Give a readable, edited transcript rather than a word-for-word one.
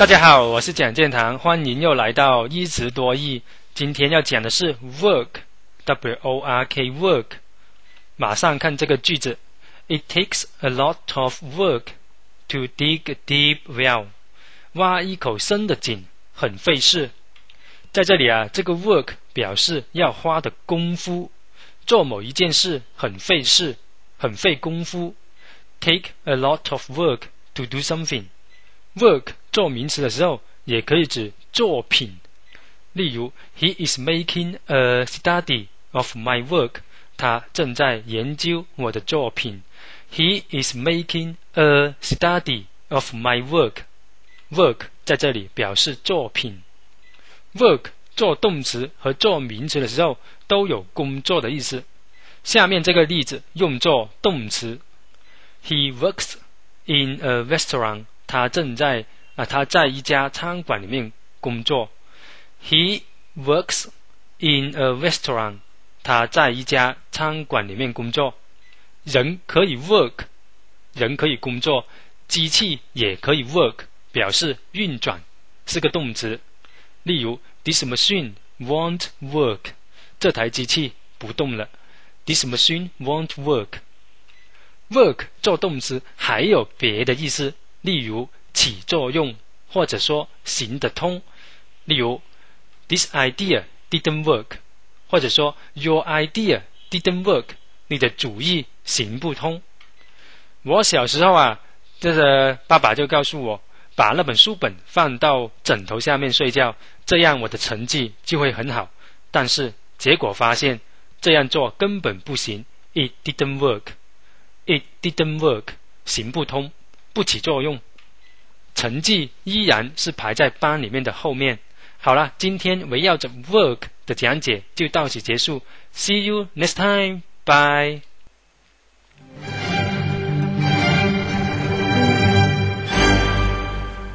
大家好，我是蒋建堂，欢迎又来到一词多义。今天要讲的是 work，W-O-R-K work。马上看这个句子 ，It takes a lot of work to dig a deep well。挖一口深的井很费事。在这里啊，这个 work 表示要花的功夫，做某一件事很费事，很费功夫。Take a lot of work to do something。work 做名词的时候，也可以指作品。例如 ，He is making a study of my work。他正在研究我的作品。He is making a study of my work。work 在这里表示作品。work 做动词和做名词的时候都有工作的意思。下面这个例子用作动词。He works in a restaurant。他在一家餐馆里面工作。He works in a restaurant。他在一家餐馆里面工作。人可以 work， 人可以工作，机器也可以 work， 表示运转，是个动词。例如 This machine won't work。 这台机器不动了。This machine won't work。work 做动词还有别的意思，例如起作用，或者说行得通。例如 This idea didn't work， 或者说 Your idea didn't work， 你的主意行不通。我小时候啊，爸爸就告诉我，把那本书本放到枕头下面睡觉，这样我的成绩就会很好。但是结果发现这样做根本不行。 It didn't work。It didn't work， 行不通，不起作用，成绩依然是排在班里面的后面。好了，今天围绕着 work 的讲解就到此结束。See you next time. Bye.